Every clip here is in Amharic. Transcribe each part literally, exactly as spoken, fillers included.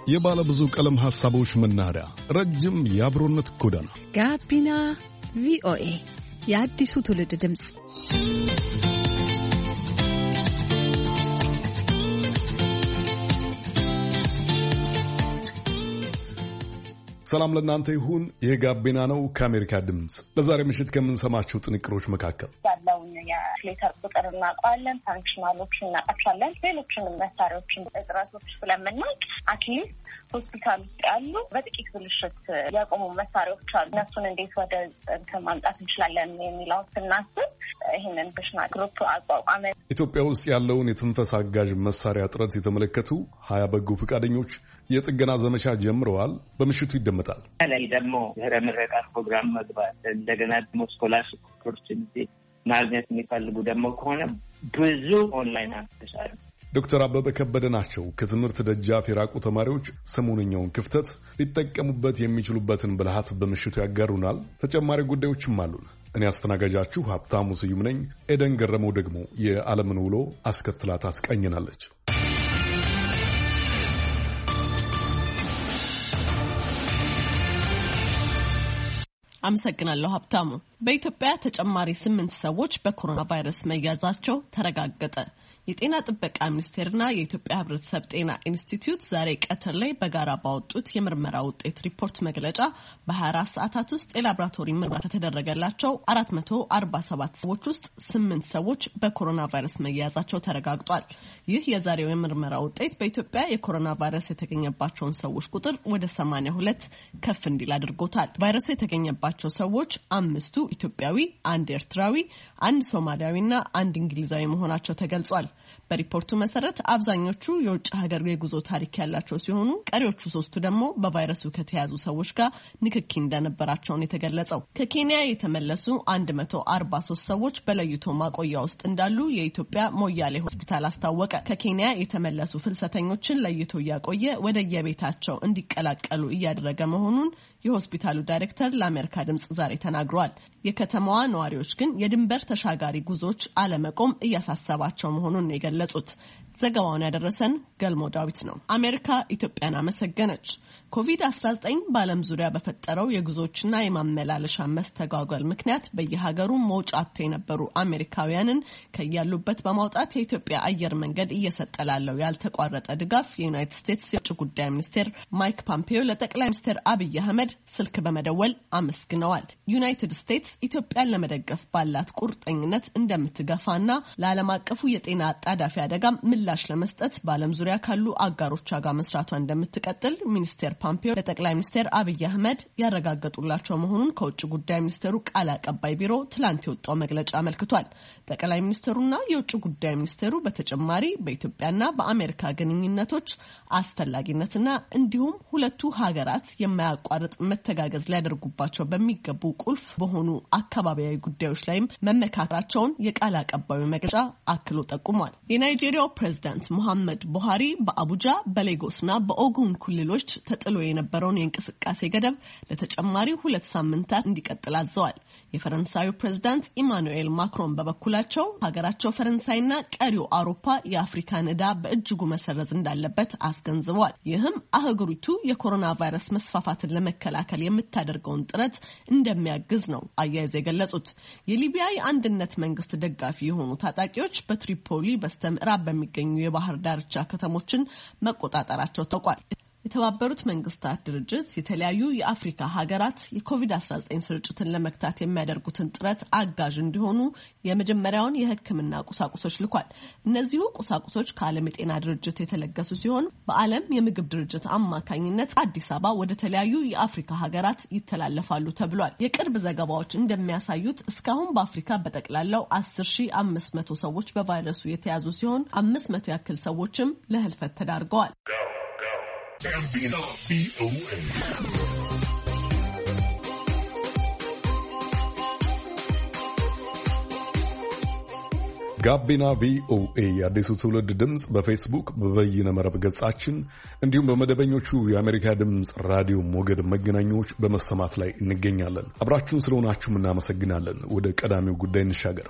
የባለ ብዙ ቀለም ሐሳቦች መናኸሪያ፣ ረጅም የአብሮነት ጎዳና ጋቢና ቪኦኤ የአዲሱ ትውልድ ድምጽ። ሰላም ለእናንተ ይሁን። ይህ ጋቢና ነው ከአሜሪካ ድምጽ። ለዛሬ ምሽት ከምንሰማቸው ጥንቅሮች መካከል ያለውን የፍሌተር ቁጥር እናውቀዋለን፣ ፋንክሽናሎችን እናውቃቸዋለን፣ ሌሎችንም መሳሪያዎችን እጥረቶች ስለምናውቅ አትሊስት ሆስፒታል ውስጥ ያሉ በጥቂት ብልሽት ያቆሙ መሳሪያዎች አሉ። እነሱን እንዴት ወደ እንትን ማምጣት እንችላለን የሚለው ስናስብ ይህንን ብሽና ግሩፕ አቋቋመ። ኢትዮጵያ ውስጥ ያለውን የትንፈሳ አጋዥ መሳሪያ እጥረት የተመለከቱ ሀያ በጎ ፈቃደኞች የጥገና ዘመቻ ጀምረዋል። በምሽቱ ይደመጣል። ላይ ደግሞ ድህረ ምረቃ ፕሮግራም መግባት እንደገና ደግሞ ስኮላርሺፕ ኦፖርቹኒቲ ማግኘት የሚፈልጉ ደግሞ ከሆነ ብዙ ኦንላይን አክሰስ። ዶክተር አበበ ከበደ ናቸው። ከትምህርት ደጃፍ የራቁ ተማሪዎች ሰሞንኛውን ክፍተት ሊጠቀሙበት የሚችሉበትን ብልሃት በምሽቱ ያጋሩናል። ተጨማሪ ጉዳዮችም አሉን። እኔ አስተናጋጃችሁ ሀብታሙ ስዩም ነኝ። ኤደን ገረመው ደግሞ የዓለምን ውሎ አስከትላ ታስቃኘናለች። አመሰግናለሁ ሀብታሙ። በኢትዮጵያ ተጨማሪ ስምንት ሰዎች በኮሮና ቫይረስ መያዛቸው ተረጋገጠ። የጤና ጥበቃ ሚኒስቴርና የኢትዮጵያ ሕብረተሰብ ጤና ኢንስቲትዩት ዛሬ ቀትር ላይ በጋራ ባወጡት የምርመራ ውጤት ሪፖርት መግለጫ በሀያ አራት ሰዓታት ውስጥ የላቦራቶሪ ምርመራ ከተደረገላቸው አራት መቶ አርባ ሰባት ሰዎች ውስጥ ስምንት ሰዎች በኮሮና ቫይረስ መያዛቸው ተረጋግጧል። ይህ የዛሬው የምርመራ ውጤት በኢትዮጵያ የኮሮና ቫይረስ የተገኘባቸውን ሰዎች ቁጥር ወደ ሰማንያ ሁለት ከፍ እንዲል አድርጎታል። ቫይረሱ የተገኘባቸው ሰዎች አምስቱ ኢትዮጵያዊ፣ አንድ ኤርትራዊ፣ አንድ ሶማሊያዊና አንድ እንግሊዛዊ መሆናቸው ተገልጿል። በሪፖርቱ መሰረት አብዛኞቹ የውጭ ሀገር የጉዞ ታሪክ ያላቸው ሲሆኑ ቀሪዎቹ ሶስቱ ደግሞ በቫይረሱ ከተያዙ ሰዎች ጋር ንክኪ እንደነበራቸውን የተገለጸው። ከኬንያ የተመለሱ አንድ መቶ አርባ ሶስት ሰዎች በለይቶ ማቆያ ውስጥ እንዳሉ የኢትዮጵያ ሞያሌ ሆስፒታል አስታወቀ። ከኬንያ የተመለሱ ፍልሰተኞችን ለይቶ እያቆየ ወደ የቤታቸው እንዲቀላቀሉ እያደረገ መሆኑን የሆስፒታሉ ዳይሬክተር ለአሜሪካ ድምጽ ዛሬ ተናግረዋል። የከተማዋ ነዋሪዎች ግን የድንበር ተሻጋሪ ጉዞዎች አለመቆም እያሳሰባቸው መሆኑን ነው የገለጹት። ዘገባውን ያደረሰን ገልሞ ዳዊት ነው። አሜሪካ ኢትዮጵያን አመሰገነች። ኮቪድ አስራ ዘጠኝ በዓለም ዙሪያ በፈጠረው የጉዞዎችና የማመላለሻ መስተጓጎል ምክንያት በየሀገሩ መውጫ አጥተው የነበሩ አሜሪካውያንን ከያሉበት በማውጣት የኢትዮጵያ አየር መንገድ እየሰጠ ላለው ያልተቋረጠ ድጋፍ የዩናይትድ ስቴትስ የውጭ ጉዳይ ሚኒስቴር ማይክ ፖምፔዮ ለጠቅላይ ሚኒስትር አብይ አህመድ ስልክ በመደወል አመስግነዋል። ዩናይትድ ስቴትስ ኢትዮጵያን ለመደገፍ ባላት ቁርጠኝነት እንደምትገፋና ለዓለም አቀፉ የጤና አጣዳፊ አደጋ ምላሽ ለመስጠት በዓለም ዙሪያ ካሉ አጋሮቿ ጋር መስራቷ እንደምትቀጥል ሚኒስቴር ፖምፔዮ ለጠቅላይ ሚኒስትር አብይ አህመድ ያረጋገጡላቸው መሆኑን ከውጭ ጉዳይ ሚኒስቴሩ ቃል አቀባይ ቢሮ ትላንት የወጣው መግለጫ አመልክቷል። ጠቅላይ ሚኒስትሩና የውጭ ጉዳይ ሚኒስቴሩ በተጨማሪ በኢትዮጵያና በአሜሪካ ግንኙነቶች አስፈላጊነትና እንዲሁም ሁለቱ ሀገራት የማያቋርጥ መተጋገዝ ሊያደርጉባቸው በሚገቡ ቁልፍ በሆኑ አካባቢያዊ ጉዳዮች ላይም መመካከራቸውን የቃል አቀባዩ መግለጫ አክሎ ጠቁሟል። የናይጄሪያው ፕሬዝዳንት ሙሐመድ ቡሃሪ በአቡጃ በሌጎስና በኦጉን ክልሎች ተጥሎ የነበረውን የእንቅስቃሴ ገደብ ለተጨማሪ ሁለት ሳምንታት እንዲቀጥል አዘዋል። የፈረንሳዩ ፕሬዝዳንት ኢማኑኤል ማክሮን በበኩላቸው ሀገራቸው ፈረንሳይና ቀሪው አውሮፓ የአፍሪካን ዕዳ በእጅጉ መሰረዝ እንዳለበት አስገንዝበዋል። ይህም አህጉሪቱ የኮሮና ቫይረስ መስፋፋትን ለመከላከል የምታደርገውን ጥረት እንደሚያግዝ ነው አያይዘው የገለጹት። የሊቢያ የአንድነት መንግስት ደጋፊ የሆኑ ታጣቂዎች በትሪፖሊ በስተምዕራብ በሚገኙ የባህር ዳርቻ ከተሞችን መቆጣጠራቸው ታውቋል። የተባበሩት መንግስታት ድርጅት የተለያዩ የአፍሪካ ሀገራት የኮቪድ አስራ ዘጠኝ ስርጭትን ለመክታት የሚያደርጉትን ጥረት አጋዥ እንዲሆኑ የመጀመሪያውን የሕክምና ቁሳቁሶች ልኳል። እነዚሁ ቁሳቁሶች ከዓለም የጤና ድርጅት የተለገሱ ሲሆን በዓለም የምግብ ድርጅት አማካኝነት አዲስ አበባ ወደ ተለያዩ የአፍሪካ ሀገራት ይተላለፋሉ ተብሏል። የቅርብ ዘገባዎች እንደሚያሳዩት እስካሁን በአፍሪካ በጠቅላላው አስር ሺህ አምስት መቶ ሰዎች በቫይረሱ የተያዙ ሲሆን አምስት መቶ ያክል ሰዎችም ለህልፈት ተዳርገዋል። ጋቢና ቪኦኤ ጋቢና ቪኦኤ የአዲሱ ትውልድ ድምጽ በፌስቡክ በበይነ መረብ ገጻችን እንዲሁም በመደበኞቹ የአሜሪካ ድምጽ ራዲዮ ሞገድ መገናኛዎች በመሰማት ላይ እንገኛለን። አብራችሁን ስለሆናችሁ እናመሰግናለን። ወደ ቀዳሚው ጉዳይ እንሻገር።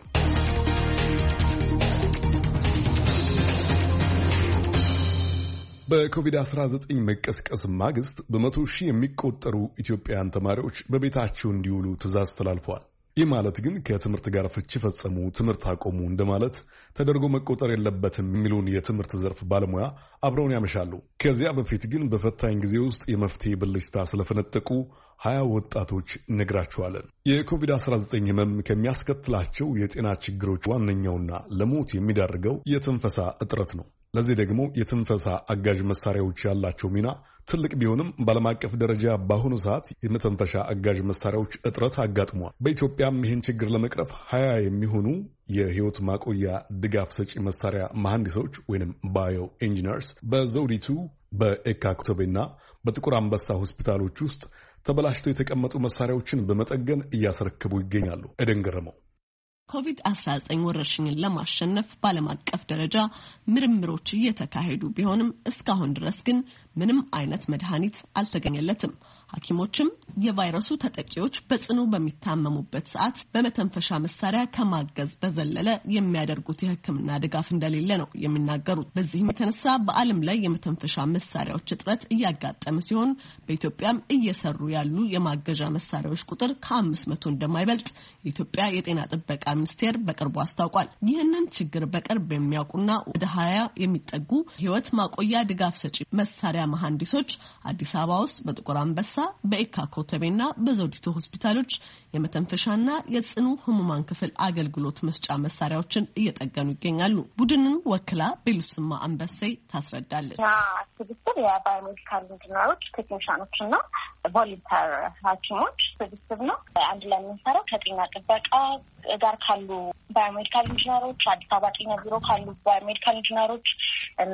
በኮቪድ አስራ ዘጠኝ መቀስቀስ ማግስት በመቶ ሺህ የሚቆጠሩ ኢትዮጵያውያን ተማሪዎች በቤታቸው እንዲውሉ ትዕዛዝ ተላልፈዋል። ይህ ማለት ግን ከትምህርት ጋር ፍቺ ፈጸሙ፣ ትምህርት አቆሙ እንደማለት ተደርጎ መቆጠር የለበትም የሚሉን የትምህርት ዘርፍ ባለሙያ አብረውን ያመሻሉ። ከዚያ በፊት ግን በፈታኝ ጊዜ ውስጥ የመፍትሄ ብልጭታ ስለፈነጠቁ ሀያ ወጣቶች ነግራቸዋለን። የኮቪድ አስራ ዘጠኝ ህመም ከሚያስከትላቸው የጤና ችግሮች ዋነኛውና ለሞት የሚዳርገው የትንፈሳ እጥረት ነው። ለዚህ ደግሞ የትንፈሳ አጋዥ መሳሪያዎች ያላቸው ሚና ትልቅ ቢሆንም በዓለም አቀፍ ደረጃ በአሁኑ ሰዓት የመተንፈሻ አጋዥ መሳሪያዎች እጥረት አጋጥሟል። በኢትዮጵያም ይህን ችግር ለመቅረፍ ሀያ የሚሆኑ የህይወት ማቆያ ድጋፍ ሰጪ መሳሪያ መሐንዲሶች ወይም ባዮ ኢንጂነርስ በዘውዲቱ በኤካ ኮተቤና በጥቁር አንበሳ ሆስፒታሎች ውስጥ ተበላሽተው የተቀመጡ መሳሪያዎችን በመጠገን እያስረክቡ ይገኛሉ። ኤደን ገረመው ኮቪድ አስራ ዘጠኝ ወረርሽኝን ለማሸነፍ በዓለም አቀፍ ደረጃ ምርምሮች እየተካሄዱ ቢሆንም እስካሁን ድረስ ግን ምንም አይነት መድኃኒት አልተገኘለትም። ሐኪሞችም የቫይረሱ ተጠቂዎች በጽኑ በሚታመሙበት ሰዓት በመተንፈሻ መሳሪያ ከማገዝ በዘለለ የሚያደርጉት የሕክምና ድጋፍ እንደሌለ ነው የሚናገሩት። በዚህም የተነሳ በዓለም ላይ የመተንፈሻ መሳሪያዎች እጥረት እያጋጠመ ሲሆን በኢትዮጵያም እየሰሩ ያሉ የማገዣ መሳሪያዎች ቁጥር ከአምስት መቶ እንደማይበልጥ የኢትዮጵያ የጤና ጥበቃ ሚኒስቴር በቅርቡ አስታውቋል። ይህንን ችግር በቅርብ የሚያውቁና ወደ ሀያ የሚጠጉ ህይወት ማቆያ ድጋፍ ሰጪ መሳሪያ መሐንዲሶች አዲስ አበባ ውስጥ በጥቁር አንበሳ በኤካ ኮተቤና በዘውዲቱ ሆስፒታሎች የመተንፈሻና የጽኑ ህሙማን ክፍል አገልግሎት መስጫ መሳሪያዎችን እየጠገኑ ይገኛሉ። ቡድኑን ወክላ ቤሉስማ አንበሴ ታስረዳለች። ስብስብ የባዮሜዲካል ኢንጂነሮች፣ ቴክኒሻኖችና ቮለንተር ሐኪሞች ስብስብ ነው። አንድ ላይ የምንሰራው ከጤና ጥበቃ ጋር ካሉ ባዮሜዲካል ኢንጂነሮች፣ አዲስ አበባ ጤና ቢሮ ካሉ ባዮሜዲካል ኢንጂነሮች እና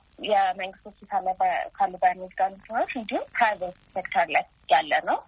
የመንግስት ሆስፒታል ካሉ ባዮሜዲካል ኢንጂነሮች እንዲሁም ፕራይቬት ሴክተር ላይ ያለ ነው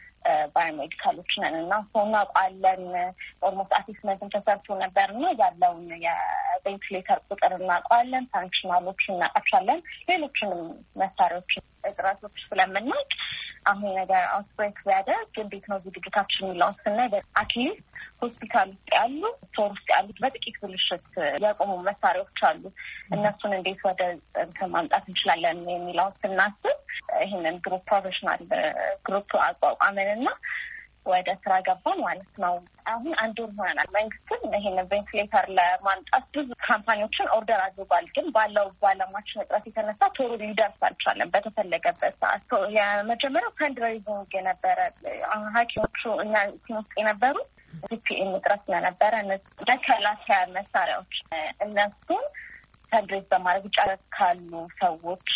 ባዮሜዲካሎች ነን እና እናውቃለን። ኦልሞስት አሴስመንትን ተሰርቶ ነበር እና ያለውን የቬንቲሌተር ቁጥር እናውቃለን፣ ፋንክሽናሎች እናውቃቸዋለን። ሌሎችንም መሳሪያዎች እጥረቶች ስለምናውቅ አሁን ነገር አውትብሬክ ቢያደርግ እንዴት ነው ዝግጅታችን የሚለውን ስናይ አትሊስት ሆስፒታል ውስጥ ያሉ ስቶር ውስጥ ያሉት በጥቂት ብልሽት ያቆሙ መሳሪያዎች አሉ። እነሱን እንዴት ወደ እንትን ማምጣት እንችላለን የሚለውን ስናስብ ይህንን ግሩፕ ፕሮፌሽናል ግሩፕ አቋቋመንና ወደ ስራ ገባን ማለት ነው። አሁን አንድ ወር ሆነናል። መንግስትም ይሄንን ቬንቲሌተር ለማምጣት ብዙ ካምፓኒዎችን ኦርደር አድርጓል። ግን ባለው ባለሙያችን እጥረት የተነሳ ቶሎ ሊደርስ አልቻለም በተፈለገበት ሰዓት። የመጀመሪያው ፈንድሬይዚንግ የነበረ ሐኪሞቹ እኛ ቲም ውስጥ የነበሩ ጂፒኤም እጥረት ስለነበረ መከላከያ መሳሪያዎች እነሱን ፈንድሬዝ በማድረግ ውጭ ካሉ ሰዎች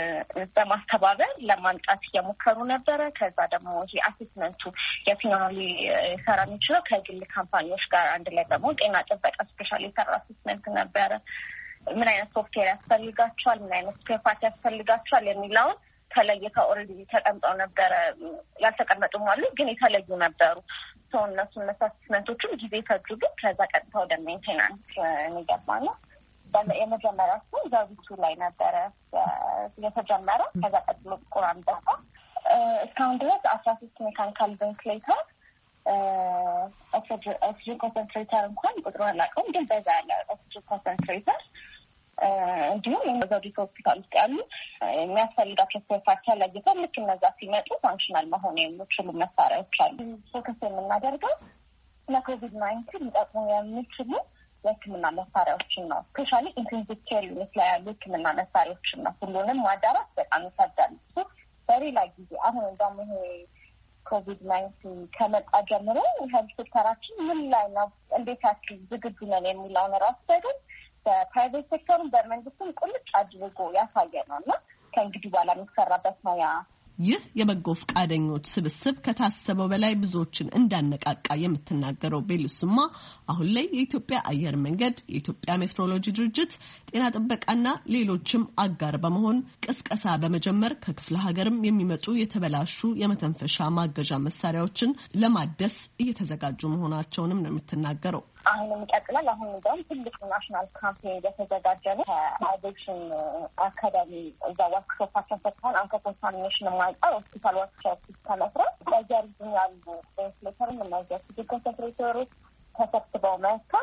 በማስተባበር ለማምጣት እየሞከሩ ነበረ። ከዛ ደግሞ ይሄ አሴስመንቱ የትኛው ሊሰራ የሚችለው ከግል ካምፓኒዎች ጋር አንድ ላይ ደግሞ ጤና ጥበቃ ስፔሻሊ የሰራ አሴስመንት ነበረ። ምን አይነት ሶፍትዌር ያስፈልጋቸዋል፣ ምን አይነት ስፔርፓርት ያስፈልጋቸዋል የሚለውን ተለይተው ኦልሬዲ ተቀምጠው ነበረ። ያልተቀመጡም አሉ፣ ግን የተለዩ ነበሩ። ሰው እነሱን አሴስመንቶቹም ጊዜ ፈጁ። ግን ከዛ ቀጥታ ወደ ሜንቴናንስ የሚገባ ነው። የመጀመሪያ እሱ ዘውዲቱ ላይ ነበረ የተጀመረ። ከዛ ቀጥሎ ጥቁር አንበሳ እስካሁን ድረስ አስራ ሶስት ሜካኒካል ቬንቲሌተር፣ ኦክሲጅን ኮንሰንትሬተር እንኳን ቁጥሩ አላውቀውም፣ ግን በዛ ያለ ኦክሲጅን ኮንሰንትሬተር እንዲሁም ዘውዲቱ ሆስፒታል ውስጥ ያሉ የሚያስፈልጋቸው ስፔርፓርት ለይተው ልክ እነዛ ሲመጡ ፋንክሽናል መሆን የሚችሉ መሳሪያዎች አሉ። ፎከስ የምናደርገው ለኮቪድ ናይንቲን ሊጠቅሙ የሚችሉ የሕክምና መሳሪያዎችን ነው። ስፔሻሊ ኢንቴንሲቭ ኬር ዩኒት ላይ ያሉ ሕክምና መሳሪያዎችን ነው። ሁሉንም ማዳራት በጣም ይከብዳል። እሱ በሌላ ጊዜ አሁን እንደውም ይሄ ኮቪድ ናይንቲን ከመጣ ጀምሮ ሄልት ሴክተራችን ምን ላይ ነው፣ እንዴት ያክል ዝግጁ ነን የሚለውን ራሱ ደግሞ በፕራይቬት ሴክተሩን በመንግስትም ቁልጭ አድርጎ ያሳየ ነው እና ከእንግዲህ በኋላ የሚሰራበት ነው ያ ይህ የበጎ ፈቃደኞች ስብስብ ከታሰበው በላይ ብዙዎችን እንዳነቃቃ የምትናገረው ቤሉስማ አሁን ላይ የኢትዮጵያ አየር መንገድ፣ የኢትዮጵያ ሜትሮሎጂ ድርጅት፣ ጤና ጥበቃና ሌሎችም አጋር በመሆን ቅስቀሳ በመጀመር ከክፍለ ሀገርም የሚመጡ የተበላሹ የመተንፈሻ ማገዣ መሳሪያዎችን ለማደስ እየተዘጋጁ መሆናቸውንም ነው የምትናገረው። አሁንም ይቀጥላል። አሁን እንደውም ትልቅ ናሽናል ካምፔን እየተዘጋጀ ነው። ከአቪዬሽን አካዳሚ እዛ ወርክሾፓቸውን ሰጥተውን አንከ ኮንታሚኔሽን ማንጻር ሆስፒታል ወርክሾፕ ተመስራት በጀርዝን ያሉ ቬንቲሌተርን እነዚህ ኦክሲጅን ኮንሰንትሬተሮች ተሰብስበው መጥተው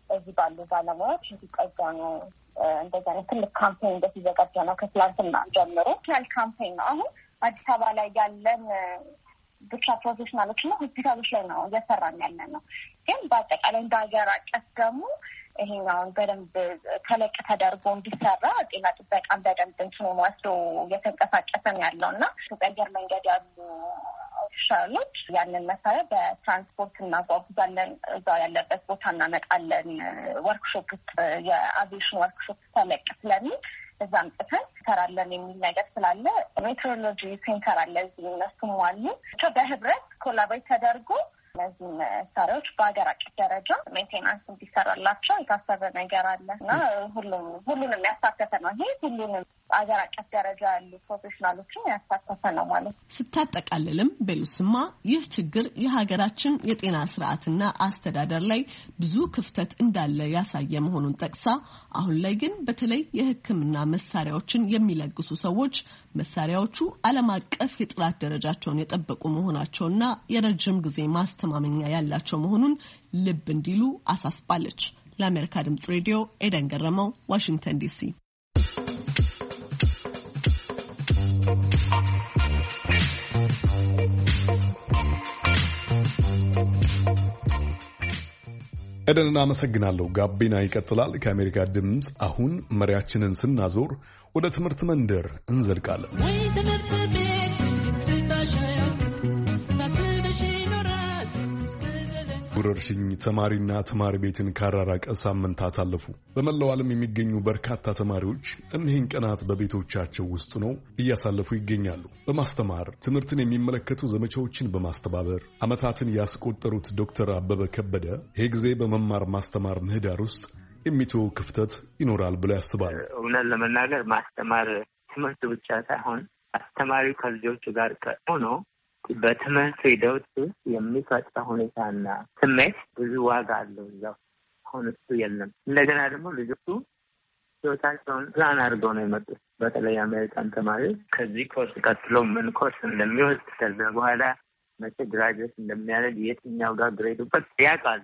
እዚህ ባሉ ባለሙያዎች እንዲቀዛኑ እንደዛ ነው። ትልቅ ካምፔን እንደተዘጋጀ ነው ከትላንትና ጀምሮ ትላልቅ ካምፔን ነው። አሁን አዲስ አበባ ላይ ያለን ብቻ ፕሮፌሽናሎች እና ሆስፒታሎች ላይ ነው እየሰራን ያለ ነው። ግን በአጠቃላይ እንደ ሀገር አቀፍ ደግሞ ይሄኛውን በደንብ ተለቅ ተደርጎ እንዲሰራ ጤና ጥበቃን በደንብ እንትኑ ወስዶ እየተንቀሳቀሰን ያለው እና በአየር መንገድ ያሉ ኦፊሻሎች ያንን መሳሪያ በትራንስፖርት እናጓጉዛለን፣ እዛው ያለበት ቦታ እናመጣለን። ወርክሾፕ ውስጥ የአቪዬሽን ወርክሾፕ ተለቅ ስለሚል እዛም ጥፈን ሰራለን የሚል ነገር ስላለ ሜትሮሎጂ ሴንተር አለ እዚህ እነሱም አሉ። በህብረት ኮላቦሬት ተደርጎ እነዚህ መሳሪያዎች በሀገር አቀፍ ደረጃ ሜንቴናንስ እንዲሰራላቸው የታሰበ ነገር አለ እና ሁሉም ሁሉንም ያሳተፈ ነው። ይሄ ሁሉንም ሀገር አቀፍ ደረጃ ያሉ ፕሮፌሽናሎችን ያሳተፈ ነው ማለት። ስታጠቃልልም ቤሉስማ ይህ ችግር የሀገራችን የጤና ስርዓትና አስተዳደር ላይ ብዙ ክፍተት እንዳለ ያሳየ መሆኑን ጠቅሳ አሁን ላይ ግን በተለይ የሕክምና መሳሪያዎችን የሚለግሱ ሰዎች መሳሪያዎቹ ዓለም አቀፍ የጥራት ደረጃቸውን የጠበቁ መሆናቸውና የረጅም ጊዜ ማስተማመኛ ያላቸው መሆኑን ልብ እንዲሉ አሳስባለች። ለአሜሪካ ድምጽ ሬዲዮ ኤደን ገረመው፣ ዋሽንግተን ዲሲ። ኤደን እናመሰግናለሁ። ጋቢና ይቀጥላል ከአሜሪካ ድምጽ። አሁን መሪያችንን ስናዞር ወደ ትምህርት መንደር እንዘልቃለን። ወረርሽኝ ተማሪና ተማሪ ቤትን ካራራቀ ሳምንታት አለፉ። በመላው ዓለም የሚገኙ በርካታ ተማሪዎች እነዚህን ቀናት በቤቶቻቸው ውስጥ ነው እያሳለፉ ይገኛሉ። በማስተማር ትምህርትን የሚመለከቱ ዘመቻዎችን በማስተባበር ዓመታትን ያስቆጠሩት ዶክተር አበበ ከበደ ይሄ ጊዜ በመማር ማስተማር ምህዳር ውስጥ የሚተው ክፍተት ይኖራል ብለው ያስባሉ። እውነት ለመናገር ማስተማር ትምህርት ብቻ ሳይሆን አስተማሪው ከልጆቹ ጋር ሆኖ በትምህርት ሂደት ውስጥ የሚፈጥረው ሁኔታና ስሜት ብዙ ዋጋ አለው። እዛው አሁን እሱ የለም። እንደገና ደግሞ ልጆቹ ህይወታቸውን ፕላን አድርገው ነው የመጡት። በተለይ አሜሪካን ተማሪዎች ከዚህ ኮርስ ቀጥሎ ምን ኮርስ እንደሚወስድ ከዛ በኋላ መቼ ግራጁዌት እንደሚያደርግ የትኛው ጋር ግሬዱበት ያውቃል።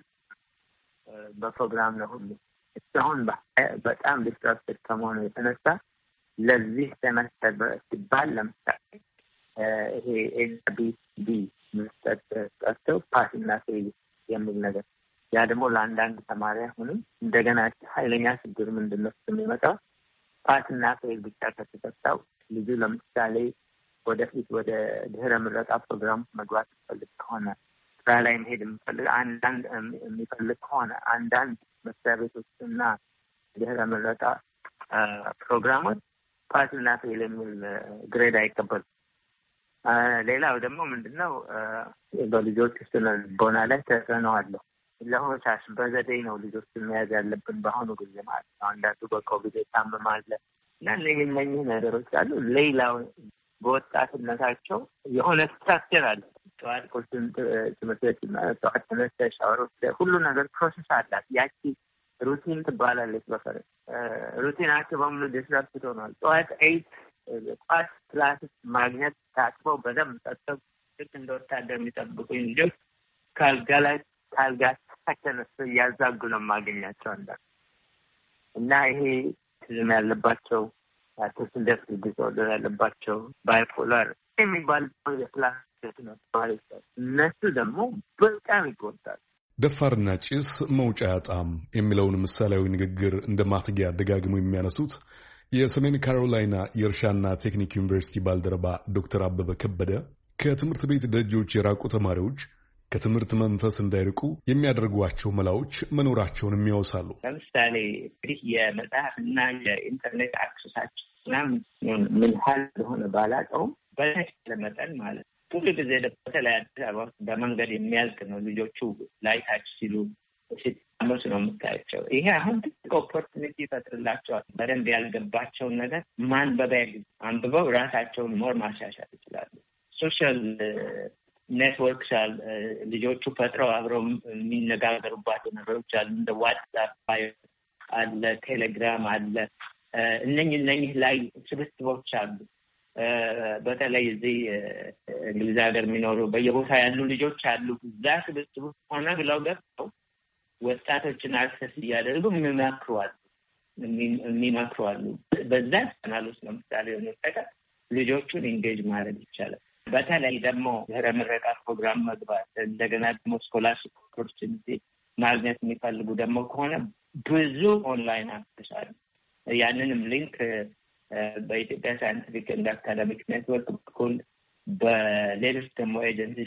በፕሮግራም ነው ሁሉ እስካሁን በጣም ዲስትራክትድ ከመሆኑ የተነሳ ለዚህ ሴመስተር ሲባል ለምሳሌ ይሄ ኤልቢዲ መስጠት ቀርተው ፓስና ፌል የሚል ነገር ያ ደግሞ ለአንዳንድ ተማሪ አሁንም እንደገና ኃይለኛ ችግር ምንድን ነው የሚመጣው? ፓስና ፌል ብቻ ከተሰጣው ልጁ ለምሳሌ ወደፊት ወደ ድህረ ምረቃ ፕሮግራም መግባት የሚፈልግ ከሆነ ስራ ላይ መሄድ የሚፈልግ አንዳንድ የሚፈልግ ከሆነ አንዳንድ መስሪያ ቤቶችና ድህረ ምረቃ ፕሮግራሞች ፓስና ፌል የሚል ግሬድ አይቀበሉም። ሌላው ደግሞ ምንድነው በልጆች ስነ ልቦና ላይ ተጽዕኖ አለው። ለሆሳስ በዘዴ ነው ልጆችን መያዝ ያለብን በአሁኑ ጊዜ ማለት ነው። አንዳንዱ በኮቪድ ታመማለ እና እነዚህ ነገሮች አሉ። ሌላው በወጣትነታቸው የሆነ ስትራክቸር አለ። ጠዋት ቁርስን ትምህርት ቤት ጠዋት ተነስተሽ ሻወር ሁሉ ነገር ፕሮሰስ አላት። ያቺ ሩቲን ትባላለች። በፈረንጅ ሩቲናቸው በሙሉ ዲስራፕት ሆኗል። ጠዋት ኤይት ቋት ክላስ ማግኘት ታጥበው በደንብ ጠጥተው ልክ እንደ ወታደር የሚጠብቁኝ ልጆች ካልጋ ላይ ካልጋ ተነስቶ እያዛጉ ነው የማገኛቸው አንዳንድ እና ይሄ ትዝም ያለባቸው አውቲስም ዲስኦርደር ያለባቸው ባይፖላር የሚባል የክላስ ነው ማለት ነው። እነሱ ደግሞ በጣም ይጎዳሉ። ደፋርና ጭስ መውጫ ያጣም የሚለውን ምሳሌያዊ ንግግር እንደ ማትጊያ ደጋግሞ የሚያነሱት የሰሜን ካሮላይና የእርሻና ቴክኒክ ዩኒቨርሲቲ ባልደረባ ዶክተር አበበ ከበደ ከትምህርት ቤት ደጆች የራቁ ተማሪዎች ከትምህርት መንፈስ እንዳይርቁ የሚያደርጓቸው መላዎች መኖራቸውን የሚያወሳሉ። ለምሳሌ እንግዲህ የመጽሐፍና የኢንተርኔት አክሰሳችን ምን ያህል እንደሆነ ባላውቀውም በተቻለ መጠን ማለት ሁሉ ጊዜ በተለይ አዲስ አበባ ውስጥ በመንገድ የሚያልቅ ነው። ልጆቹ ላይታች ሲሉ ሲታመሱ ነው የምታያቸው። ይሄ አሁን ትልቅ ኦፖርቹኒቲ ይፈጥርላቸዋል። በደንብ ያልገባቸውን ነገር ማንበቢያ ጊዜ አንብበው ራሳቸውን ሞር ማሻሻል ይችላሉ። ሶሻል ኔትወርክስ አሉ ልጆቹ ፈጥረው አብረው የሚነጋገሩባቸው ነገሮች አሉ። እንደ ዋትስአፕ አለ፣ ቴሌግራም አለ። እነኝህ እነኝህ ላይ ስብስቦች አሉ። በተለይ እዚህ እንግሊዝ ሀገር የሚኖሩ በየቦታ ያሉ ልጆች አሉ። እዛ ስብስብ ሆነ ብለው ገብተው ወጣቶችን አክሰስ እያደረጉ የሚመክሯል የሚመክሯል በዛ ቻናል ውስጥ ለምሳሌ ነው ልጆቹን ኢንጌጅ ማድረግ ይቻላል። በተለይ ደግሞ ድህረ ምረቃ ፕሮግራም መግባት እንደገና ደግሞ ስኮላርሺፕ ኦፖርቹኒቲ ማግኘት የሚፈልጉ ደግሞ ከሆነ ብዙ ኦንላይን አክሰስ አለ። ያንንም ሊንክ በኢትዮጵያ ሳይንቲፊክ ኤንድ አካዳሚክ ኔትወርክ በኩል በሌሎች ደግሞ ኤጀንሲ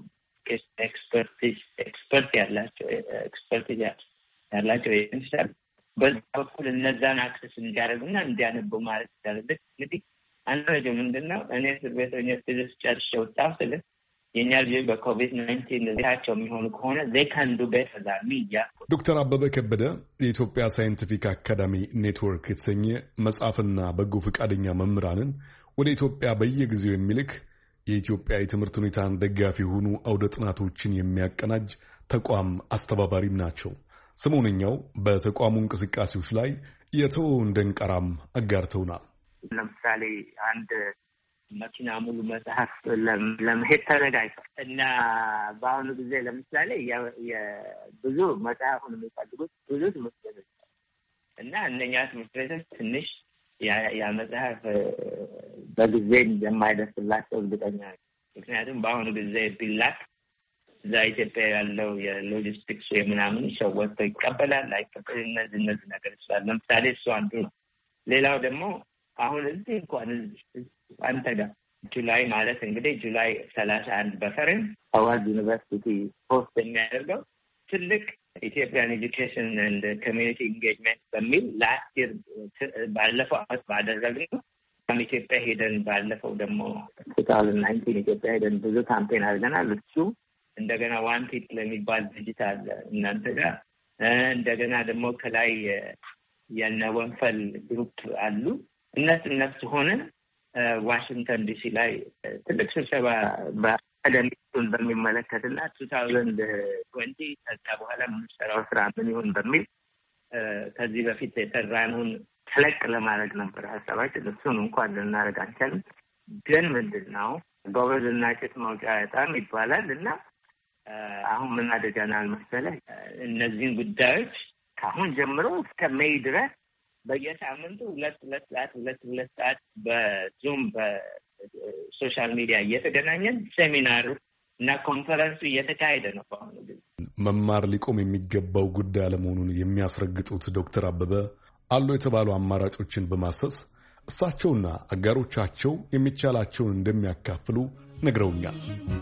ኤክስፐርቲዝ ኤክስፐርት ያላቸው ኤክስፐርት ያላቸው ኤጀንሲ በዛ በኩል እነዛን አክሰስ እንዲያደርጉና እንዲያነቡ ማለት ይቻላል። እንግዲህ አንደኛው ምንድነው እኔ ስርቤተኛ ፊዚክስ ጨርሼ ወጣሁ ስለ የኛ ልጅ በኮቪድ ናይንቲን ለታቸው የሚሆኑ ከሆነ they can do better than me ያ ዶክተር አበበ ከበደ የኢትዮጵያ ሳይንቲፊክ አካዳሚ ኔትወርክ የተሰኘ መጽሐፍና በጎ ፈቃደኛ መምህራንን ወደ ኢትዮጵያ በየጊዜው የሚልክ የኢትዮጵያ የትምህርት ሁኔታን ደጋፊ የሆኑ አውደ ጥናቶችን የሚያቀናጅ ተቋም አስተባባሪም ናቸው። ሰሞንኛው በተቋሙ እንቅስቃሴዎች ላይ የተወውን ደንቀራም አጋርተውናል። ለምሳሌ አንድ መኪና ሙሉ መጽሐፍ ለመሄድ ተዘጋጅቷል እና በአሁኑ ጊዜ ለምሳሌ የብዙ መጽሐፉን የሚፈልጉት ብዙ ትምህርት ቤቶች እና እነኛ ትምህርት ቤቶች ትንሽ ያ መጽሐፍ በጊዜ እንደማይደርስላቸው እርግጠኛ ነኝ። ምክንያቱም በአሁኑ ጊዜ ቢላክ እዛ ኢትዮጵያ ያለው የሎጂስቲክስ የምናምን ሸወት ይቀበላል አይቀበል እነዚህ እነዚህ ነገሮች ስላሉ ለምሳሌ እሱ አንዱ ነው። ሌላው ደግሞ አሁን እዚህ እንኳን አንተ ጋር ጁላይ ማለት እንግዲህ ጁላይ ሰላሳ አንድ በፈረንጅ አዋዝ ዩኒቨርሲቲ ፖስት የሚያደርገው ትልቅ ኢትዮጵያን ኤጁኬሽን ኤንድ ኮሚኒቲ ኢንጌጅመንት በሚል ላስት ይር ባለፈው ዓመት ባደረግነው ኢትዮጵያ ሄደን ባለፈው ደግሞ ሁለት ሺህ ዘጠኝ ኢትዮጵያ ሄደን ብዙ ካምፔን አድርገናል። እሱ እንደገና ዋን ፊት ለሚባል ዲጂታል እናንተ ጋር እንደገና ደግሞ ከላይ የነወንፈል ግሩፕ አሉ እነሱ እነሱ ሆነን ዋሽንግተን ዲሲ ላይ ትልቅ ስብሰባ በአካዳሚውን በሚመለከትና ሁለት ሺህ ዓመት ከዛ በኋላ የምንሰራው ስራ ምን ይሁን በሚል ከዚህ በፊት የተራነውን ተለቅ ለማድረግ ነበር ሀሳባችን። እሱን እንኳን ልናደርግ አልቻልንም። ግን ምንድነው ጎበዝና ጭት መውጫ በጣም ይባላል እና አሁን ምን አደረግናል መሰለህ እነዚህን ጉዳዮች ከአሁን ጀምሮ እስከ ሜይ ድረስ በየሳምንቱ ሁለት ሁለት ሰዓት ሁለት ሁለት ሰዓት በዙም በሶሻል ሚዲያ እየተገናኘን ሴሚናሩ እና ኮንፈረንሱ እየተካሄደ ነው። በአሁኑ ጊዜ መማር ሊቆም የሚገባው ጉዳይ አለመሆኑን የሚያስረግጡት ዶክተር አበበ አሉ የተባሉ አማራጮችን በማሰስ እሳቸውና አጋሮቻቸው የሚቻላቸውን እንደሚያካፍሉ ነግረውኛል።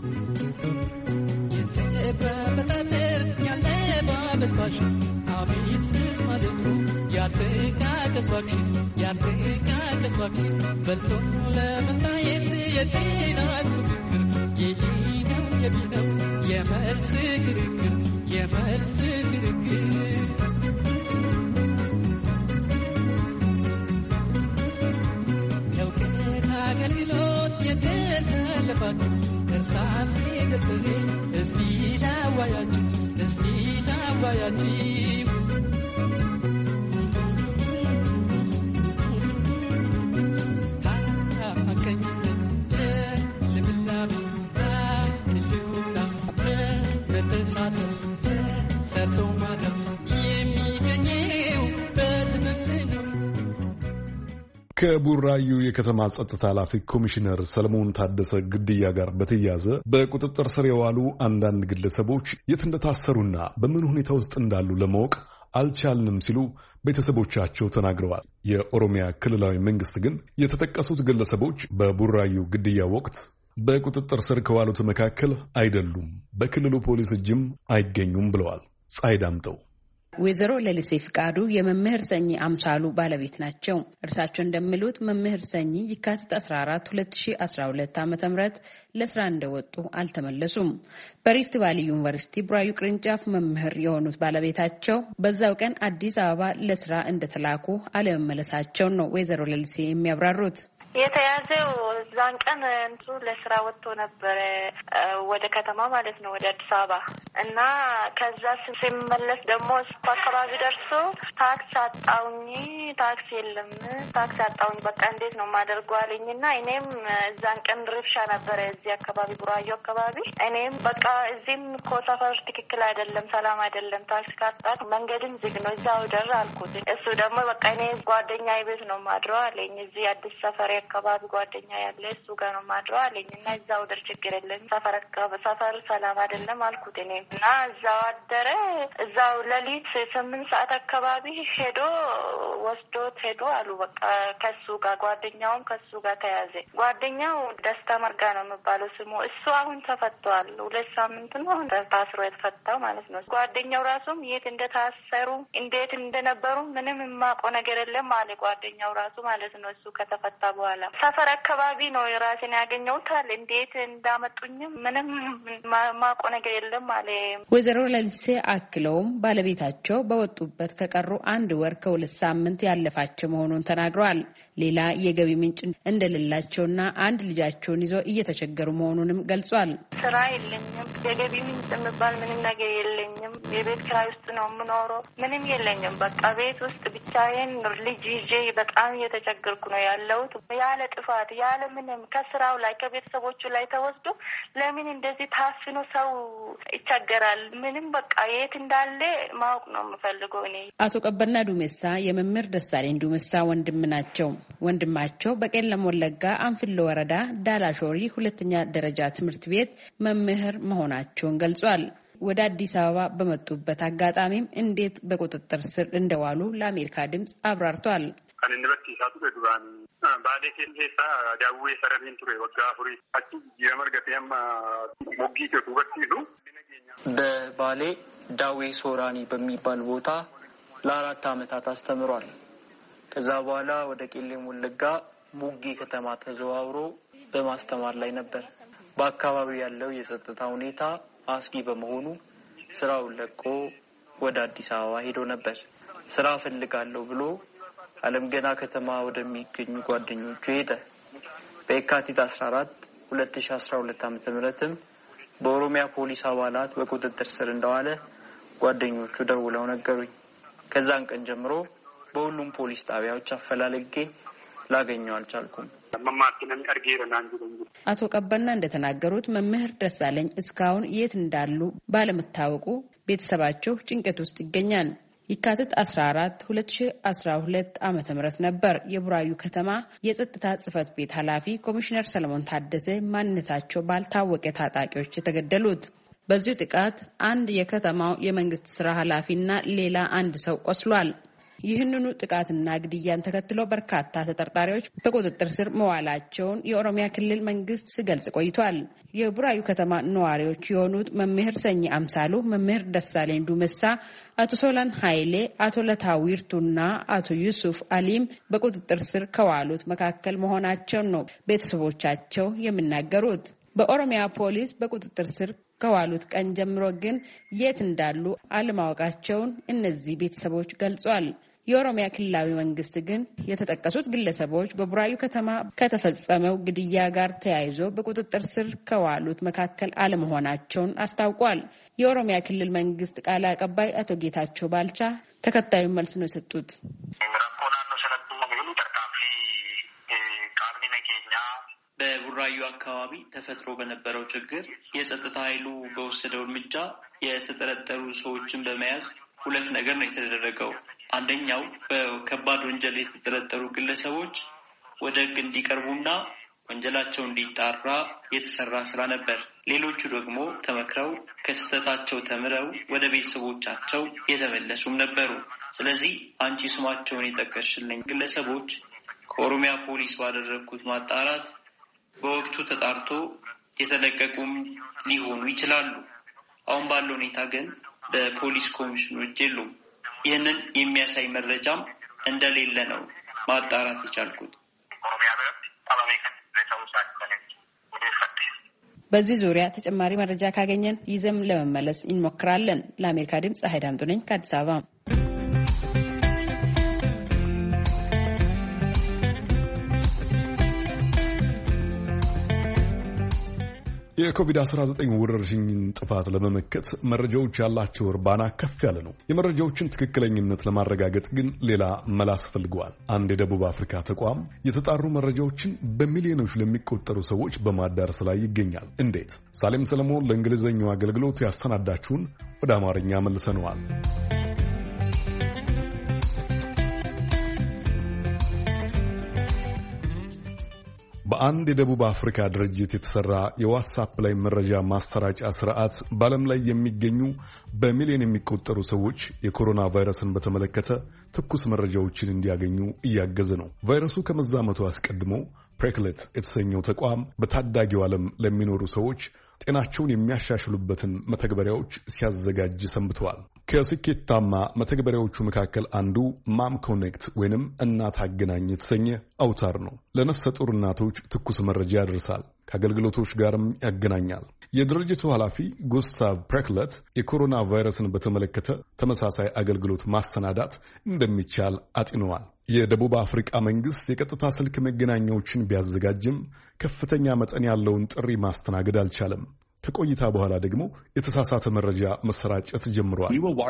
ከቡራዩ የከተማ ጸጥታ ኃላፊ ኮሚሽነር ሰለሞን ታደሰ ግድያ ጋር በተያያዘ በቁጥጥር ስር የዋሉ አንዳንድ ግለሰቦች የት እንደታሰሩና በምን ሁኔታ ውስጥ እንዳሉ ለማወቅ አልቻልንም ሲሉ ቤተሰቦቻቸው ተናግረዋል። የኦሮሚያ ክልላዊ መንግስት ግን የተጠቀሱት ግለሰቦች በቡራዩ ግድያ ወቅት በቁጥጥር ስር ከዋሉት መካከል አይደሉም፣ በክልሉ ፖሊስ እጅም አይገኙም ብለዋል። ፀሐይ ዳምጠው ወይዘሮ ለሊሴ ፍቃዱ የመምህር ሰኚ አምሳሉ ባለቤት ናቸው። እርሳቸው እንደሚሉት መምህር ሰኚ የካቲት አስራ አራት ሁለት ሺህ አስራ ሁለት ዓመተ ምህረት ለስራ እንደወጡ አልተመለሱም። በሪፍት ቫሊ ዩኒቨርሲቲ ቡራዩ ቅርንጫፍ መምህር የሆኑት ባለቤታቸው በዛው ቀን አዲስ አበባ ለስራ እንደተላኩ አለመመለሳቸው ነው ወይዘሮ ለሊሴ የሚያብራሩት። የተያዘው ዛን ቀን እንቱ ለስራ ወጥቶ ነበር ወደ ከተማ ማለት ነው ወደ አዲስ አበባ እና ከዛ ሲመለስ ደግሞ ስኳ አካባቢ ደርሶ ታክሲ አጣውኝ ታክሲ የለም ታክሲ አጣውኝ በቃ እንዴት ነው ማደርገው አለኝና እኔም ዛን ቀን ርብሻ ነበር እዚህ አካባቢ ቡራዮ አካባቢ እኔም በቃ እዚህም እኮ ሰፈር ትክክል አይደለም ሰላም አይደለም ታክሲ ካጣት መንገድም ዝግ ነው እዛው ደር አልኩት እሱ ደግሞ በቃ እኔ ጓደኛዬ ቤት ነው ማድረው አለኝ እዚህ አዲስ ሰፈር አካባቢ ጓደኛ ያለ እሱ ጋር ነው ማድረው አለኝና እዛው ደር ችግር የለም ሰፈር ሰፈር ሰላም አይደለም አልኩት እኔ እና እዛው አደረ እዛው ለሊት ስምንት ሰዓት አካባቢ ሄዶ ወስዶት ሄዶ አሉ በቃ ከሱ ጋር ጓደኛውም ከሱ ጋር ተያዘ ጓደኛው ደስታ መርጋ ነው የሚባለው ስሙ እሱ አሁን ተፈቷል ሁለት ሳምንት ነው ታስሮ የተፈታው ማለት ነው ጓደኛው ራሱም የት እንደታሰሩ እንዴት እንደነበሩ ምንም የማውቀው ነገር የለም አለ ጓደኛው ራሱ ማለት ነው እሱ ከተፈታ በኋላ ሰፈር አካባቢ ነው ራሴን ያገኘሁት አለ እንዴት እንዳመጡኝም ምንም የማውቀው ነገር የለም አለ ወይዘሮ ለሊሴ አክለውም ባለቤታቸው በወጡበት ከቀሩ አንድ ወር ከሁለት ሳምንት ያለፋቸው መሆኑን ተናግረዋል ሌላ የገቢ ምንጭ እንደሌላቸውና አንድ ልጃቸውን ይዘው እየተቸገሩ መሆኑንም ገልጿል ስራ የለኝም የገቢ ምንጭ የሚባል ምንም ነገር የለኝም የቤት ኪራይ ውስጥ ነው የምኖረው ምንም የለኝም በቃ ቤት ውስጥ ብቻዬን ልጅ ይዤ በጣም እየተቸገርኩ ነው ያለሁት ያለ ጥፋት ያለ ምንም ከስራው ላይ ከቤተሰቦቹ ላይ ተወስዶ ለምን እንደዚህ ታፍኖ ሰው ይቸገራል ምንም በቃ የት እንዳለ ማወቅ ነው የምፈልገው እኔ አቶ ቀበና ዱሜሳ የመምህር ደሳለኝ ዱሜሳ ወንድም ናቸው ወንድማቸው በቄለም ወለጋ አንፍሎ ወረዳ ዳላሾሪ ሁለተኛ ደረጃ ትምህርት ቤት መምህር መሆናቸውን ገልጿል ወደ አዲስ አበባ በመጡበት አጋጣሚም እንዴት በቁጥጥር ስር እንደዋሉ ለአሜሪካ ድምጽ አብራርቷል ከነንበቲ ሳቱ በዱራን ባዴቴ ሄሳ ዳውዌ ሰረቢን ቱሬ ወጋ ፍሪ አቺ የመርገቴም ሞጊቴ ቱበቲሉ በባሌ ዳዌ ሶራኒ በሚባል ቦታ ለአራት አመታት አስተምሯል ከዛ በኋላ ወደ ቄለም ወለጋ ሙጊ ከተማ ተዘዋውሮ በማስተማር ላይ ነበር በአካባቢው ያለው የጸጥታ ሁኔታ አስጊ በመሆኑ ስራውን ለቆ ወደ አዲስ አበባ ሄዶ ነበር ስራ ፈልጋለሁ ብሎ አለም ገና ከተማ ወደሚገኙ ጓደኞቹ ሄደ በየካቲት አስራ አራት ሁለት ሺህ አስራ ሁለት ዓመተ ምህረትም በኦሮሚያ ፖሊስ አባላት በቁጥጥር ስር እንደዋለ ጓደኞቹ ደውለው ነገሩኝ ከዛን ቀን ጀምሮ በሁሉም ፖሊስ ጣቢያዎች አፈላልጌ ላገኘው አልቻልኩም አቶ ቀበና እንደተናገሩት መምህር ደሳለኝ እስካሁን የት እንዳሉ ባለመታወቁ ቤተሰባቸው ጭንቀት ውስጥ ይገኛል የካቲት አስራ አራት ሁለት ሺህ አስራ ሁለት ዓመተ ምህረት ነበር የቡራዩ ከተማ የጸጥታ ጽፈት ቤት ኃላፊ ኮሚሽነር ሰለሞን ታደሰ ማንነታቸው ባልታወቀ ታጣቂዎች የተገደሉት በዚሁ ጥቃት አንድ የከተማው የመንግስት ስራ ኃላፊና ሌላ አንድ ሰው ቆስሏል ይህንኑ ጥቃትና ግድያን ተከትሎ በርካታ ተጠርጣሪዎች በቁጥጥር ስር መዋላቸውን የኦሮሚያ ክልል መንግስት ሲገልጽ ቆይቷል የቡራዩ ከተማ ነዋሪዎች የሆኑት መምህር ሰኝ አምሳሉ መምህር ደሳለኝ ዱሜሳ አቶ ሶላን ኃይሌ አቶ ለታዊርቱና አቶ ዩሱፍ አሊም በቁጥጥር ስር ከዋሉት መካከል መሆናቸው ነው ቤተሰቦቻቸው የሚናገሩት በኦሮሚያ ፖሊስ በቁጥጥር ስር ከዋሉት ቀን ጀምሮ ግን የት እንዳሉ አለማወቃቸውን እነዚህ ቤተሰቦች ገልጿል የኦሮሚያ ክልላዊ መንግስት ግን የተጠቀሱት ግለሰቦች በቡራዩ ከተማ ከተፈጸመው ግድያ ጋር ተያይዞ በቁጥጥር ስር ከዋሉት መካከል አለመሆናቸውን አስታውቋል የኦሮሚያ ክልል መንግስት ቃል አቀባይ አቶ ጌታቸው ባልቻ ተከታዩን መልስ ነው የሰጡት በቡራዩ አካባቢ ተፈጥሮ በነበረው ችግር የጸጥታ ኃይሉ በወሰደው እርምጃ የተጠረጠሩ ሰዎችን በመያዝ ሁለት ነገር ነው የተደረገው አንደኛው በከባድ ወንጀል የተጠረጠሩ ግለሰቦች ወደ ሕግ እንዲቀርቡና ወንጀላቸው እንዲጣራ የተሰራ ስራ ነበር ሌሎቹ ደግሞ ተመክረው ከስተታቸው ተምረው ወደ ቤተሰቦቻቸው የተመለሱም ነበሩ ስለዚህ አንቺ ስማቸውን የጠቀስሽልኝ ግለሰቦች ከኦሮሚያ ፖሊስ ባደረኩት ማጣራት በወቅቱ ተጣርቶ የተለቀቁም ሊሆኑ ይችላሉ አሁን ባለው ሁኔታ ግን በፖሊስ ኮሚሽኑ እጅ የሉም ይህንን የሚያሳይ መረጃም እንደሌለ ነው ማጣራት የቻልኩት በዚህ ዙሪያ ተጨማሪ መረጃ ካገኘን ይዘም ለመመለስ እንሞክራለን ለአሜሪካ ድምጽ ሀይዳምጡ ነኝ ከአዲስ አበባ የኮቪድ አስራ ዘጠኝ ወረርሽኝን ጥፋት ለመመከት መረጃዎች ያላቸው እርባና ከፍ ያለ ነው። የመረጃዎችን ትክክለኝነት ለማረጋገጥ ግን ሌላ መላ አስፈልገዋል። አንድ የደቡብ አፍሪካ ተቋም የተጣሩ መረጃዎችን በሚሊዮኖች ለሚቆጠሩ ሰዎች በማዳረስ ላይ ይገኛል። እንዴት? ሳሌም ሰለሞን ለእንግሊዝኛው አገልግሎት ያሰናዳችውን ወደ አማርኛ መልሰነዋል። በአንድ የደቡብ አፍሪካ ድርጅት የተሰራ የዋትስአፕ ላይ መረጃ ማሰራጫ ስርዓት በዓለም ላይ የሚገኙ በሚሊዮን የሚቆጠሩ ሰዎች የኮሮና ቫይረስን በተመለከተ ትኩስ መረጃዎችን እንዲያገኙ እያገዘ ነው። ቫይረሱ ከመዛመቱ አስቀድሞ ፕሬክሌት የተሰኘው ተቋም በታዳጊው ዓለም ለሚኖሩ ሰዎች ጤናቸውን የሚያሻሽሉበትን መተግበሪያዎች ሲያዘጋጅ ሰንብተዋል። ከስኬታማ መተግበሪያዎቹ መካከል አንዱ ማም ኮኔክት ወይንም እናት አገናኝ የተሰኘ አውታር ነው። ለነፍሰ ጡር እናቶች ትኩስ መረጃ ያደርሳል፣ ከአገልግሎቶች ጋርም ያገናኛል። የድርጅቱ ኃላፊ ጉስታቭ ፕሬክለት የኮሮና ቫይረስን በተመለከተ ተመሳሳይ አገልግሎት ማሰናዳት እንደሚቻል አጢነዋል። የደቡብ አፍሪካ መንግስት የቀጥታ ስልክ መገናኛዎችን ቢያዘጋጅም ከፍተኛ መጠን ያለውን ጥሪ ማስተናገድ አልቻለም። ከቆይታ በኋላ ደግሞ የተሳሳተ መረጃ መሰራጨት ጀምሯል።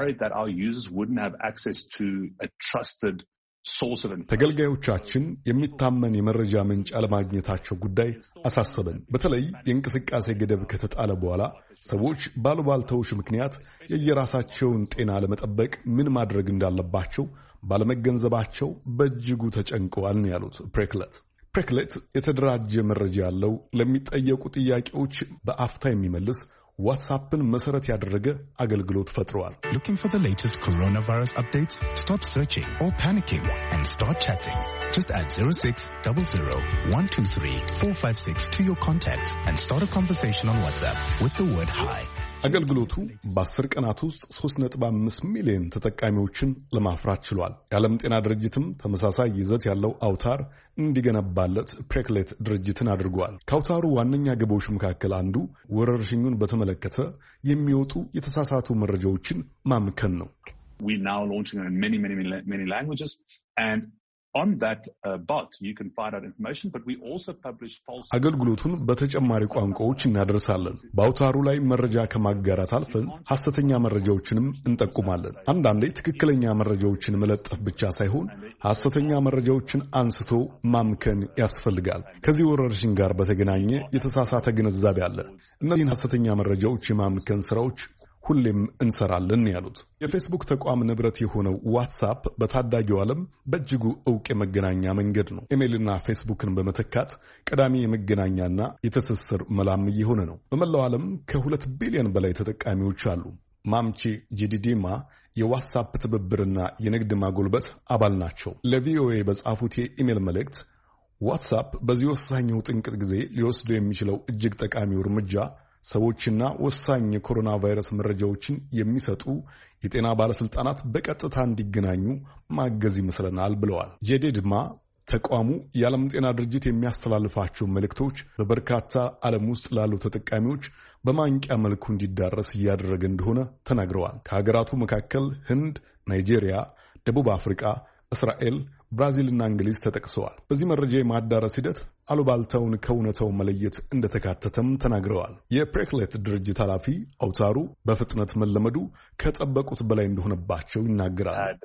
ተገልጋዮቻችን የሚታመን የመረጃ ምንጭ አለማግኘታቸው ጉዳይ አሳሰበን። በተለይ የእንቅስቃሴ ገደብ ከተጣለ በኋላ ሰዎች ባሉባልታዎች ምክንያት የየራሳቸውን ጤና ለመጠበቅ ምን ማድረግ እንዳለባቸው ባለመገንዘባቸው በእጅጉ ተጨንቀዋል ነው ያሉት ፕሬክለት። ፕሬክሌት የተደራጀ መረጃ ያለው ለሚጠየቁ ጥያቄዎች በአፍታ የሚመልስ ዋትስአፕን መሰረት ያደረገ አገልግሎት ፈጥረዋል። Looking for the latest coronavirus updates? Stop searching or panicking and start chatting. Just add zero six zero zero one two three four five six to your contacts and start a conversation on WhatsApp with the word hi. አገልግሎቱ በአስር ቀናት ውስጥ ሶስት ነጥብ አምስት ሚሊዮን ተጠቃሚዎችን ለማፍራት ችሏል። የዓለም ጤና ድርጅትም ተመሳሳይ ይዘት ያለው አውታር እንዲገነባለት ፕሬክሌት ድርጅትን አድርጓል። ከአውታሩ ዋነኛ ግቦች መካከል አንዱ ወረርሽኙን በተመለከተ የሚወጡ የተሳሳቱ መረጃዎችን ማምከን ነው። We now launching in many many many languages and on that uh, bot you can find out information, but we also publish false አገልግሎቱን በተጨማሪ ቋንቋዎች እናደርሳለን። በአውታሩ ላይ መረጃ ከማጋራት አልፈን ሐሰተኛ መረጃዎችንም እንጠቁማለን። አንዳንዴ ትክክለኛ መረጃዎችን መለጠፍ ብቻ ሳይሆን ሐሰተኛ መረጃዎችን አንስቶ ማምከን ያስፈልጋል። ከዚህ ወረርሽኝ ጋር በተገናኘ የተሳሳተ ግንዛቤ አለ። እነዚህን ሐሰተኛ መረጃዎች የማምከን ስራዎች ሁሌም እንሰራለን ያሉት የፌስቡክ ተቋም ንብረት የሆነው ዋትስአፕ በታዳጊው ዓለም በእጅጉ ዕውቅ የመገናኛ መንገድ ነው። ኢሜይልና ፌስቡክን በመተካት ቀዳሚ የመገናኛና የትስስር መላም እየሆነ ነው። በመላው ዓለም ከሁለት ቢሊዮን በላይ ተጠቃሚዎች አሉ። ማምቺ ጂዲዲማ የዋትስአፕ ትብብርና የንግድ ማጎልበት አባል ናቸው። ለቪኦኤ በጻፉት የኢሜይል መልእክት ዋትስአፕ በዚህ ወሳኝ ጥንቅጥ ጊዜ ሊወስዱ የሚችለው እጅግ ጠቃሚው እርምጃ ሰዎችና ወሳኝ የኮሮና ቫይረስ መረጃዎችን የሚሰጡ የጤና ባለስልጣናት በቀጥታ እንዲገናኙ ማገዝ ይመስለናል ብለዋል። ጄዴድማ ተቋሙ የዓለም ጤና ድርጅት የሚያስተላልፋቸው መልእክቶች በበርካታ ዓለም ውስጥ ላሉ ተጠቃሚዎች በማንቂያ መልኩ እንዲዳረስ እያደረገ እንደሆነ ተናግረዋል። ከሀገራቱ መካከል ህንድ፣ ናይጄሪያ፣ ደቡብ አፍሪካ፣ እስራኤል፣ ብራዚልና እንግሊዝ ተጠቅሰዋል። በዚህ መረጃ የማዳረስ ሂደት አሉባልታውን ከእውነታው መለየት እንደተካተተም ተናግረዋል። የፕሬክሌት ድርጅት ኃላፊ አውታሩ በፍጥነት መለመዱ ከጠበቁት በላይ እንደሆነባቸው ይናገራል።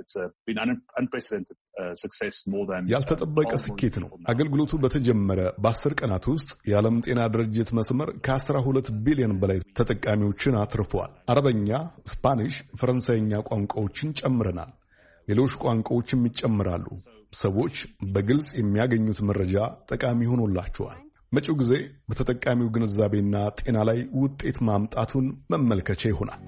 ያልተጠበቀ ስኬት ነው። አገልግሎቱ በተጀመረ በአስር ቀናት ውስጥ የዓለም ጤና ድርጅት መስመር ከአስራ ሁለት ቢሊዮን በላይ ተጠቃሚዎችን አትርፈዋል። አረበኛ፣ ስፓኒሽ፣ ፈረንሳይኛ ቋንቋዎችን ጨምረናል። ሌሎች ቋንቋዎችም ይጨምራሉ። ሰዎች በግልጽ የሚያገኙት መረጃ ጠቃሚ ሆኖላቸዋል። መጪው ጊዜ በተጠቃሚው ግንዛቤና ጤና ላይ ውጤት ማምጣቱን መመልከቻ ይሆናል።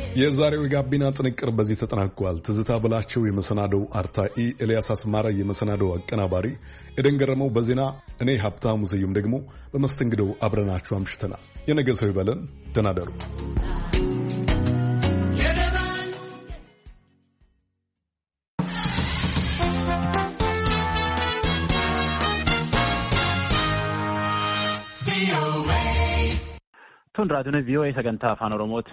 የዛሬው የጋቢና ጥንቅር በዚህ ተጠናቋል። ትዝታ ብላቸው የመሰናዶው አርታኢ፣ ኤልያስ አስማራ የመሰናዶው አቀናባሪ፣ ኤደን ገረመው በዜና እኔ ሀብታሙ ስዩም ደግሞ በመስተንግዶው አብረናችሁ አምሽተናል። የነገ ሰው ይበለን። ደህና ደሩ። Tun raadiyoon V O A sagantaa afaan Oromooti.